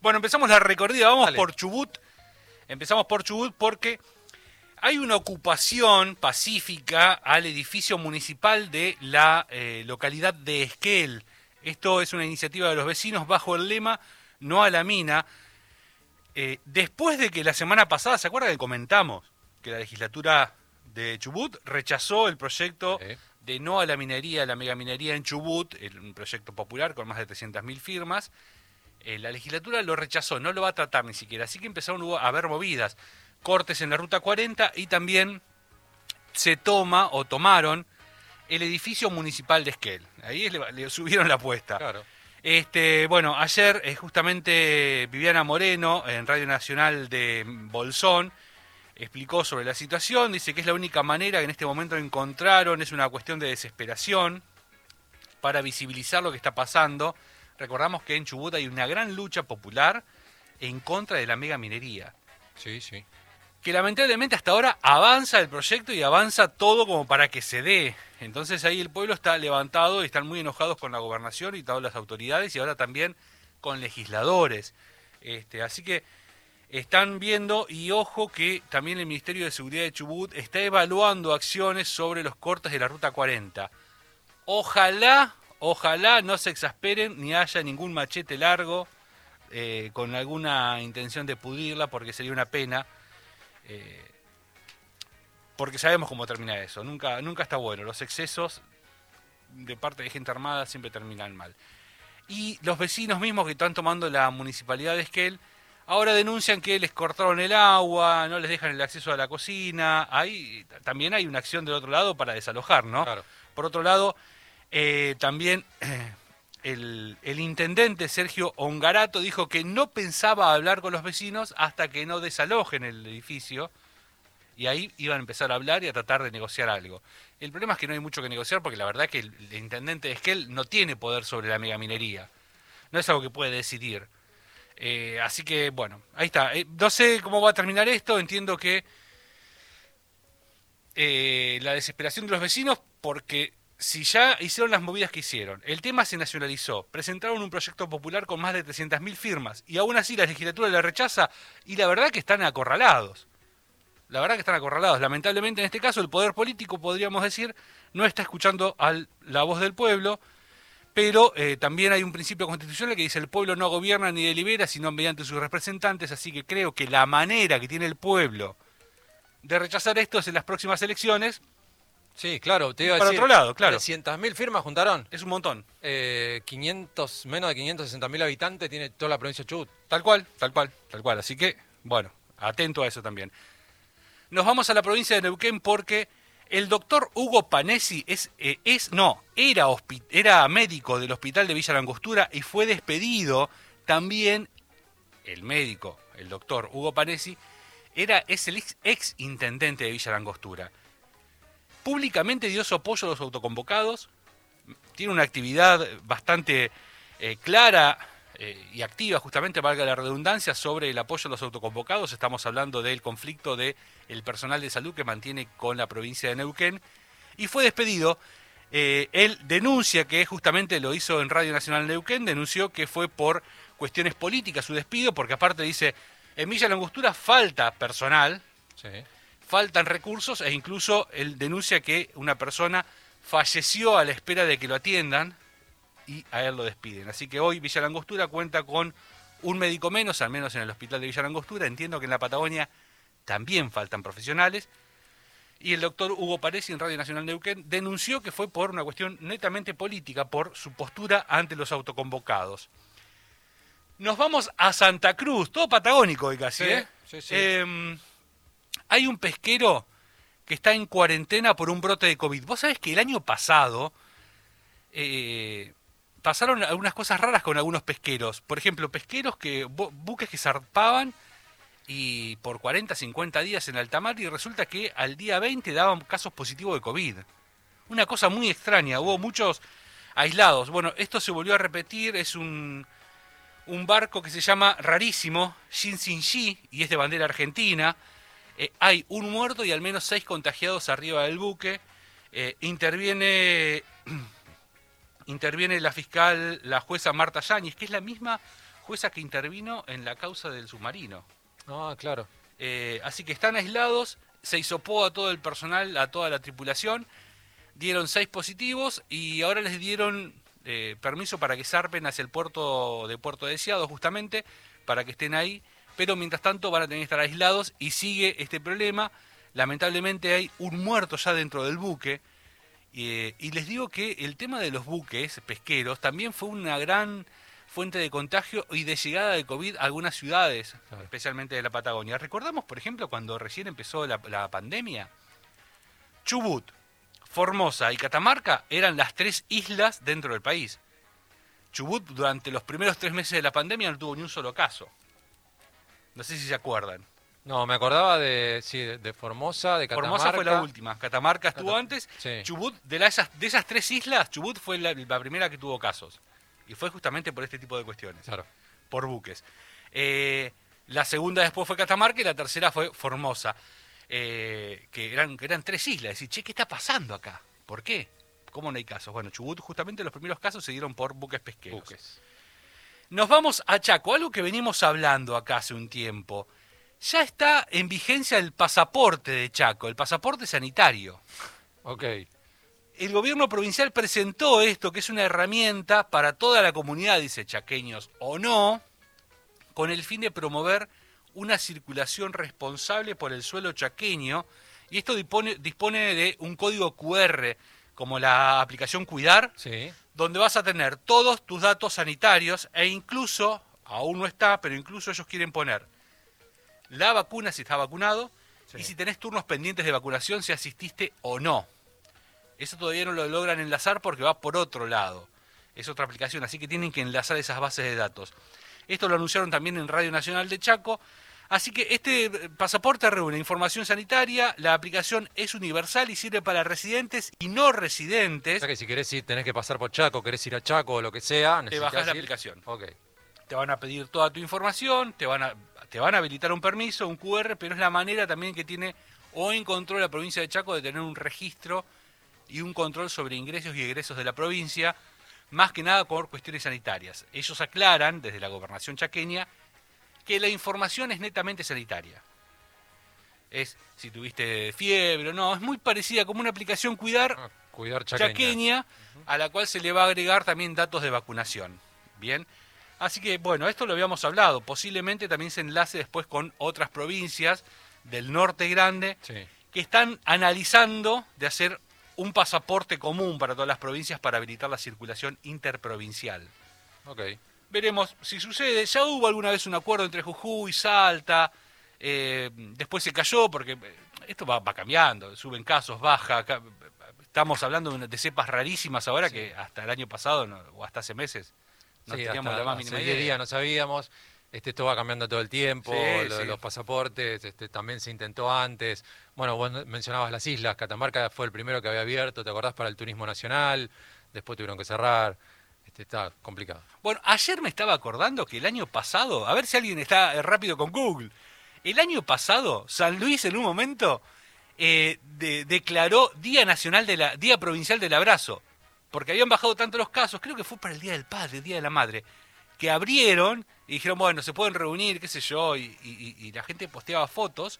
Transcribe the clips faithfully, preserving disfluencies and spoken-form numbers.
Bueno, empezamos la recorrida, vamos Dale. por Chubut. Empezamos por Chubut porque hay una ocupación pacífica al edificio municipal de la eh, localidad de Esquel. Esto es una iniciativa de los vecinos bajo el lema No a la mina. Eh, después de que la semana pasada, ¿se acuerdan que comentamos que la legislatura de Chubut rechazó el proyecto Sí. de No a la minería, la megaminería en Chubut, el- un proyecto popular con más de trescientas mil firmas? Eh, la legislatura lo rechazó, no lo va a tratar ni siquiera, así que empezaron a haber movidas, cortes en la Ruta cuarenta y también se toma o tomaron el edificio municipal de Esquel. Ahí le, le subieron la apuesta. Claro. Este, bueno, ayer eh, justamente Viviana Moreno en Radio Nacional de Bolsón explicó sobre la situación, dice que es la única manera que en este momento encontraron, es una cuestión de desesperación para visibilizar lo que está pasando. Recordamos que en Chubut hay una gran lucha popular en contra de la megaminería, Sí, sí. que lamentablemente hasta ahora avanza el proyecto y avanza todo como para que se dé. Entonces ahí el pueblo está levantado y están muy enojados con la gobernación y todas las autoridades y ahora también con legisladores. Este, así que están viendo, y ojo que también el Ministerio de Seguridad de Chubut está evaluando acciones sobre los cortes de la Ruta cuarenta. Ojalá, ojalá no se exasperen ni haya ningún machete largo eh, con alguna intención de pudrirla, porque sería una pena. Eh, porque sabemos cómo termina eso. Nunca, nunca está bueno. Los excesos de parte de gente armada siempre terminan mal. Y los vecinos mismos que están tomando la municipalidad de Esquel ahora denuncian que les cortaron el agua, no les dejan el acceso a la cocina. Ahí también hay una acción del otro lado para desalojar, ¿no? Claro. Por otro lado, eh, también eh, el, el intendente Sergio Ongarato dijo que no pensaba hablar con los vecinos hasta que no desalojen el edificio. Y ahí iban a empezar a hablar y a tratar de negociar algo. El problema es que no hay mucho que negociar porque la verdad es que el, el intendente de Esquel no tiene poder sobre la megaminería. No es algo que puede decidir. Eh, así que, bueno, ahí está. Eh, no sé cómo va a terminar esto. Entiendo que eh, la desesperación de los vecinos, porque si ya hicieron las movidas que hicieron, el tema se nacionalizó, presentaron un proyecto popular con más de trescientas mil firmas y aún así la legislatura la rechaza, y la verdad que están acorralados. La verdad que están acorralados. Lamentablemente en este caso el poder político, podríamos decir, no está escuchando a la voz del pueblo, pero eh, también hay un principio constitucional que dice el pueblo no gobierna ni delibera, sino mediante sus representantes, así que creo que la manera que tiene el pueblo de rechazar esto es en las próximas elecciones. Sí, claro, te iba a Para decir. otro lado, claro. trescientas mil firmas juntaron. Es un montón. Eh, quinientos, menos de quinientos sesenta mil habitantes tiene toda la provincia de Chubut. Tal cual, tal cual, tal cual. Así que, bueno, atento a eso también. Nos vamos a la provincia de Neuquén porque el doctor Hugo Panesi es, eh, es no, era, hospi- era médico del hospital de Villa Langostura y fue despedido. También el médico, el doctor Hugo Panesi, era, es el ex, ex intendente de Villa Langostura. Públicamente dio su apoyo a los autoconvocados, tiene una actividad bastante eh, clara eh, y activa, justamente, valga la redundancia, sobre el apoyo a los autoconvocados. Estamos hablando del conflicto del personal de salud que mantiene con la provincia de Neuquén, y fue despedido. Eh, él denuncia que justamente lo hizo en Radio Nacional Neuquén, denunció que fue por cuestiones políticas su despido, porque aparte dice, en Villa Langostura falta personal, Sí. faltan recursos, e incluso él denuncia que una persona falleció a la espera de que lo atiendan y a él lo despiden. Así que hoy Villa Langostura cuenta con un médico menos, al menos en el hospital de Villa Langostura. Entiendo que en la Patagonia también faltan profesionales. Y el doctor Hugo Panesi en Radio Nacional Neuquén denunció que fue por una cuestión netamente política, por su postura ante los autoconvocados. Nos vamos a Santa Cruz, todo patagónico hoy casi, Sí, ¿eh? sí, sí. Eh, hay un pesquero que está en cuarentena por un brote de COVID. Vos sabés que el año pasado eh, pasaron algunas cosas raras con algunos pesqueros. Por ejemplo, pesqueros que bu- buques que zarpaban y por cuarenta, cincuenta días en alta mar, y resulta que al día veinte daban casos positivos de COVID. Una cosa muy extraña, hubo muchos aislados. Bueno, esto se volvió a repetir, es un, un barco que se llama rarísimo, Shin y es de bandera argentina. Eh, hay un muerto y al menos seis contagiados arriba del buque. Eh, interviene, interviene la fiscal, la jueza Marta Yáñez, que es la misma jueza que intervino en la causa del submarino. Ah, claro. Eh, así que están aislados, se hisopó a todo el personal, a toda la tripulación, dieron seis positivos y ahora les dieron eh, permiso para que zarpen hacia el puerto de Puerto Deseado, justamente, para que estén ahí, pero mientras tanto van a tener que estar aislados y sigue este problema. Lamentablemente hay un muerto ya dentro del buque, eh, y les digo que el tema de los buques pesqueros también fue una gran fuente de contagio y de llegada de COVID a algunas ciudades, Claro. especialmente de la Patagonia. Recordamos, por ejemplo, cuando recién empezó la, la pandemia, Chubut, Formosa y Catamarca eran las tres islas dentro del país. Chubut durante los primeros tres meses de la pandemia no tuvo ni un solo caso. No sé si se acuerdan. No, me acordaba de, sí, de, de Formosa, de Catamarca. Formosa fue la última, Catamarca estuvo Cata- antes. sí. Chubut, de, la- esas, de esas tres islas, Chubut fue la, la primera que tuvo casos. Y fue justamente por este tipo de cuestiones, Claro. por buques. Eh, la segunda después fue Catamarca y la tercera fue Formosa. Eh, que, eran, que eran tres islas. Es decir, che, ¿qué está pasando acá? ¿Por qué? ¿Cómo no hay casos? Bueno, Chubut, justamente los primeros casos se dieron por buques pesqueros. Buques. Nos vamos a Chaco, algo que venimos hablando acá hace un tiempo. Ya está en vigencia el pasaporte de Chaco, el pasaporte sanitario. Ok. El gobierno provincial presentó esto, que es una herramienta para toda la comunidad, dice chaqueños o no, con el fin de promover una circulación responsable por el suelo chaqueño. Y esto dispone, dispone de un código cu erre, como la aplicación Cuidar, Sí. donde vas a tener todos tus datos sanitarios e incluso, aún no está, pero incluso ellos quieren poner la vacuna si estás vacunado Sí. y si tenés turnos pendientes de vacunación, si asististe o no. Eso todavía no lo logran enlazar porque va por otro lado. Es otra aplicación, así que tienen que enlazar esas bases de datos. Esto lo anunciaron también en Radio Nacional de Chaco. Así que este pasaporte reúne información sanitaria, la aplicación es universal y sirve para residentes y no O residentes. sea que si querés ir, tenés que pasar por Chaco, querés ir a Chaco o lo que sea, Te necesitas bajás la ir. aplicación. Ok. Te van a pedir toda tu información, te van a, te van a habilitar un permiso, un cu erre, pero es la manera también que tiene o encontró la provincia de Chaco de tener un registro y un control sobre ingresos y egresos de la provincia, más que nada por cuestiones sanitarias. Ellos aclaran, desde la gobernación chaqueña, que la información es netamente sanitaria. Es si tuviste fiebre o no, es muy parecida como una aplicación Cuidar Ah, cuidar chaqueña. chaqueña, a la cual se le va a agregar también datos de vacunación. Bien, así que bueno, esto lo habíamos hablado, posiblemente también se enlace después con otras provincias del norte grande Sí. que están analizando de hacer un pasaporte común para todas las provincias para habilitar la circulación interprovincial. Ok. Veremos si sucede. Ya hubo alguna vez un acuerdo entre Jujuy, Salta, eh, después se cayó porque eh, esto va, va cambiando, suben casos, baja. Acá, estamos hablando de, una- de cepas rarísimas ahora Sí. que hasta el año pasado no- o hasta hace meses no Sí, teníamos hasta la más hace mínima diez idea. días no sabíamos. Este, esto va cambiando todo el tiempo, Sí, lo de sí. los pasaportes, este, también se intentó antes. Bueno, vos mencionabas las islas, Catamarca fue el primero que había abierto, ¿te acordás? Para el turismo nacional, después tuvieron que cerrar, este, está complicado. Bueno, ayer me estaba acordando que el año pasado, a ver si alguien está eh, rápido con Google, el año pasado San Luis en un momento eh, de- declaró Día Nacional de la Día Provincial del Abrazo, porque habían bajado tanto los casos, creo que fue para el Día del Padre, el Día de la Madre, que abrieron y dijeron, bueno, se pueden reunir, qué sé yo, y, y- y la gente posteaba fotos,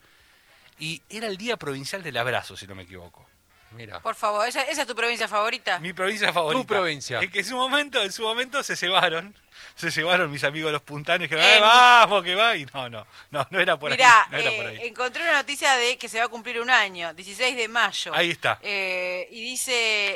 y era el Día Provincial del Abrazo, si no me equivoco. Mira, Por favor, ¿esa, esa es tu provincia favorita? Mi provincia favorita. Tu provincia. Es que en su momento, en su momento se cebaron. Se cebaron mis amigos los puntanos que En- dijeron, "Eh, vamos, que va. Y no, no, no, no era por Mirá, ahí. No era eh, por ahí. encontré una noticia de que se va a cumplir un año, dieciséis de mayo. Ahí está. Eh, y dice,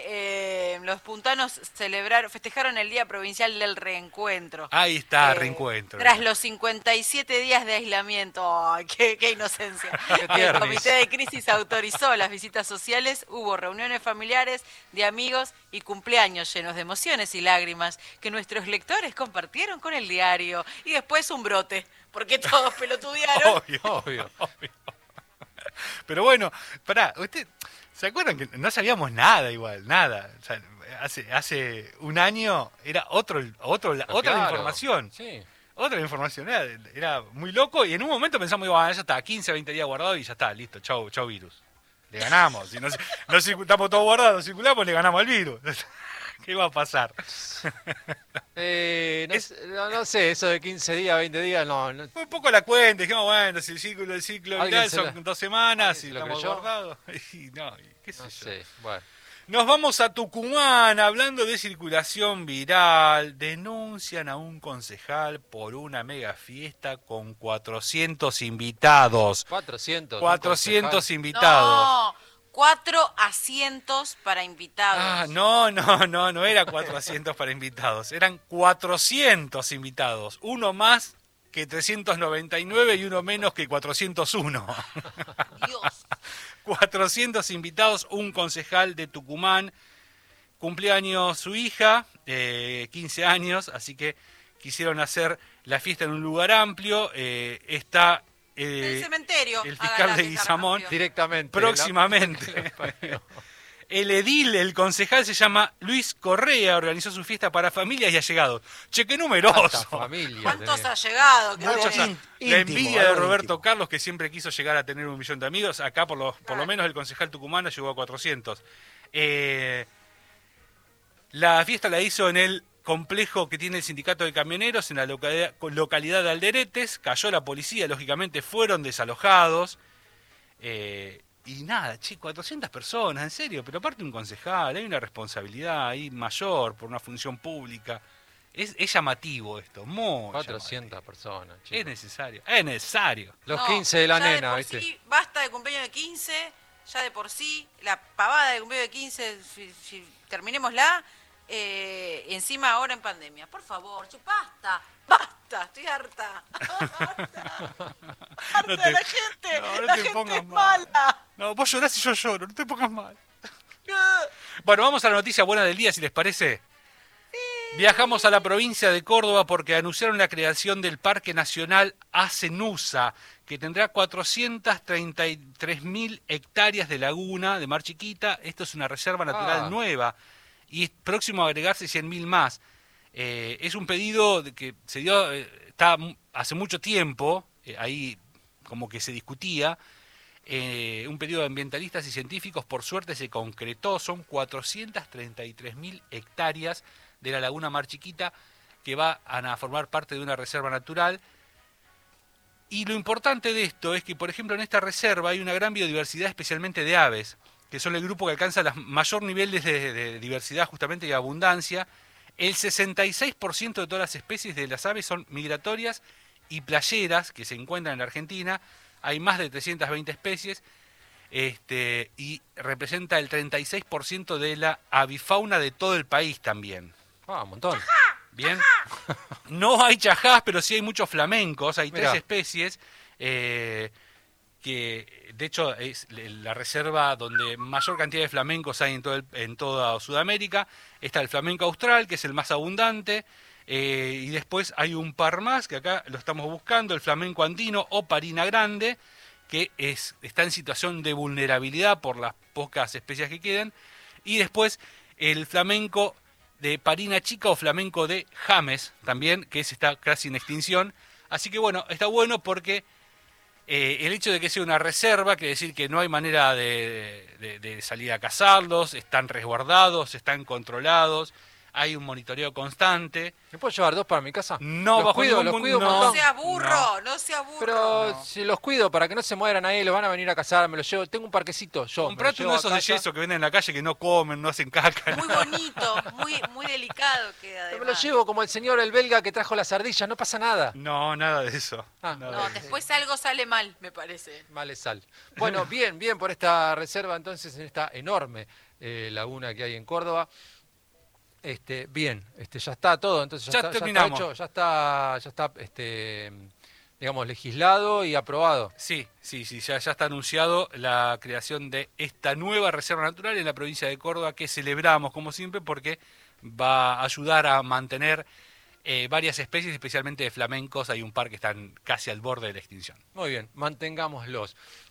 eh, los puntanos celebraron, festejaron el Día Provincial del Reencuentro. Ahí está, Eh, reencuentro. Tras los cincuenta y siete días de aislamiento. ¡Ay, qué, qué inocencia! El tiernis. Comité de Crisis autorizó las visitas sociales, hubo reuniones familiares, de amigos y cumpleaños llenos de emociones y lágrimas que nuestros lectores compartieron con el diario. Y después un brote, porque todos pelotudearon. Obvio, obvio. obvio. Pero bueno, pará, ¿usted se acuerdan que no sabíamos nada igual? Nada. O sea, hace, hace un año era otro, otro, Pero otra claro, información. Sí. Otra información, era, era muy loco y en un momento pensamos, digo, ah, ya está, quince, veinte días guardado y ya está, listo, chau, chau virus. Le ganamos, si no, no circu- estamos todos guardados, circulamos, le ganamos al virus. ¿Qué va a pasar? Eh, no, Es- sé, no, no sé, eso de quince días, veinte días, no. no Fue un poco la cuenta, dijimos, bueno, si el ciclo, el ciclo ¿Alguien viral se son lo- dos semanas alguien y se lo estamos creyó? guardados. Y no, y qué sé no yo. sé, bueno. Nos vamos a Tucumán, hablando de circulación viral. Denuncian a un concejal por una mega fiesta con cuatrocientos invitados. cuatrocientos. un cuatrocientos concejal. invitados. No, cuatro asientos para invitados. Ah, no, no, no, no era cuatrocientos para invitados, eran cuatrocientos invitados, uno más que trescientos noventa y nueve y uno menos que cuatrocientos uno. Dios. cuatrocientos invitados, un concejal de Tucumán, cumpleaños su hija, eh, quince años, así que quisieron hacer la fiesta en un lugar amplio, eh, está eh, El cementerio. el hagan fiscal la de fiesta Guizamón rápido. Directamente. próximamente. El edil, el concejal se llama Luis Correa, organizó su fiesta para familias y allegados. Che, qué numeroso. ¿Cuántas familias ¿Cuántos tenés? ha llegado? Que Muchos tenés? a- la íntimo, envidia de algo Roberto íntimo. Carlos, que siempre quiso llegar a tener un millón de amigos. Acá, por lo, por lo Claro. menos, el concejal tucumano llegó a cuatrocientos. Eh, la fiesta la hizo en el complejo que tiene el sindicato de camioneros, en la localidad, localidad de Alderetes. Cayó la policía, lógicamente fueron desalojados. Eh, y nada, che, cuatrocientas personas, en serio. Pero aparte un concejal, hay una responsabilidad ahí mayor por una función pública. Es, es llamativo esto, muy cuatrocientas llamativo. personas, Es chicos. necesario, es necesario. Los No, quince de la ya nena, por ¿viste? Sí, basta de cumpleaños de quince, ya de por sí, la pavada de cumpleaños de quince, si, si- terminémosla, eh, encima ahora en pandemia. Por favor, che, basta, basta, estoy harta. harta No de te- la gente, no, no la te gente pongas es mal. mala. No, vos llorás y yo lloro, no te pongas mal. Bueno, vamos a la noticia buena del día, si les parece. Viajamos a la provincia de Córdoba porque anunciaron la creación del Parque Nacional Acenusa, que tendrá cuatrocientas treinta y tres mil hectáreas de laguna de mar chiquita. Esto es una reserva natural Ah. nueva y es próximo a agregarse cien mil más. Eh, es un pedido de que se dio eh, está mu- hace mucho tiempo, eh, ahí como que se discutía. Eh, un pedido de ambientalistas y científicos, por suerte se concretó. Son cuatrocientas treinta y tres mil hectáreas de la laguna Mar Chiquita que van a formar parte de una reserva natural. Y lo importante de esto es que, por ejemplo, en esta reserva hay una gran biodiversidad, especialmente de aves, que son el grupo que alcanza el mayor nivel de, de, de diversidad justamente y abundancia. El sesenta y seis por ciento de todas las especies de las aves son migratorias y playeras que se encuentran en la Argentina. Hay más de trescientas veinte especies este, y representa el treinta y seis por ciento de la avifauna de todo el país también. Ah, un montón. Bien. No hay chajás, pero sí hay muchos flamencos. Hay Mirá. tres especies eh, que, de hecho, es la reserva donde mayor cantidad de flamencos hay en, todo el- en toda Sudamérica. Está el flamenco austral, que es el más abundante. Eh, y después hay un par más, que acá lo estamos buscando, el flamenco andino o parina grande, que es, está en situación de vulnerabilidad por las pocas especies que quedan. Y después el flamenco de parina chica o flamenco de James también, que ese está casi en extinción. Así que bueno, está bueno porque eh, el hecho de que sea una reserva quiere decir que no hay manera de, de- de salir a cazarlos, están resguardados, están controlados, hay un monitoreo constante. ¿Me puedo llevar dos para mi casa? No, los bajo cuido, ningún los mun- cuido un no. No montón. sea burro, no, sea burro. Pero No. si los cuido para que no se mueran ahí, los van a venir a cazar, me los llevo. Tengo un parquecito, yo. me los Comprate llevo uno de a esos de casa. yeso que venden en la calle que no comen, no hacen caca. Muy bonito, muy, muy delicado queda Yo además. me los llevo como el señor, el belga que trajo las ardillas, no pasa nada. No, nada de eso. Ah, Nada No, de eso. después algo sale mal, me parece. Vale sal. Bueno, bien, bien por esta reserva entonces en esta enorme eh, laguna que hay en Córdoba. Este, bien, este, ya está todo, entonces ya, Ya está, ya está terminamos. hecho, ya está, ya está, este, digamos, legislado y aprobado. Sí, sí, sí, ya, ya está anunciado la creación de esta nueva reserva natural en la provincia de Córdoba que celebramos como siempre porque va a ayudar a mantener eh, varias especies, especialmente de flamencos. Hay un par que están casi al borde de la extinción. Muy bien, mantengámoslos.